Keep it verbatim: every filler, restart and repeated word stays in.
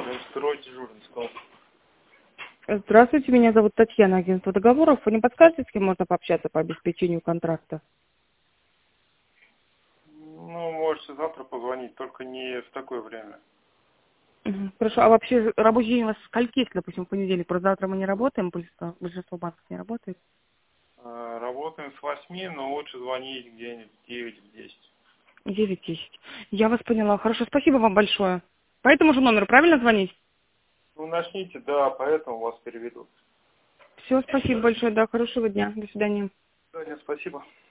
Строй дежурный сказал. Здравствуйте, меня зовут Татьяна, агентство договоров. Вы не подскажете, с кем можно пообщаться по обеспечению контракта? Ну, можете завтра позвонить, только не в такое время. Мгм. Хорошо, а вообще рабочий день у вас скольки, если, допустим, в понедельник? Просто завтра мы не работаем, большинство, большинство банков не работает. Э, Работаем с восьми, но лучше звонить где-нибудь в девять, в десять. девять-десять. Я вас поняла. Хорошо, спасибо вам большое. По этому же номеру правильно звонить? Ну, начните, да, поэтому вас переведут. Все, спасибо большое, да, хорошего дня. До свидания. Таня, спасибо.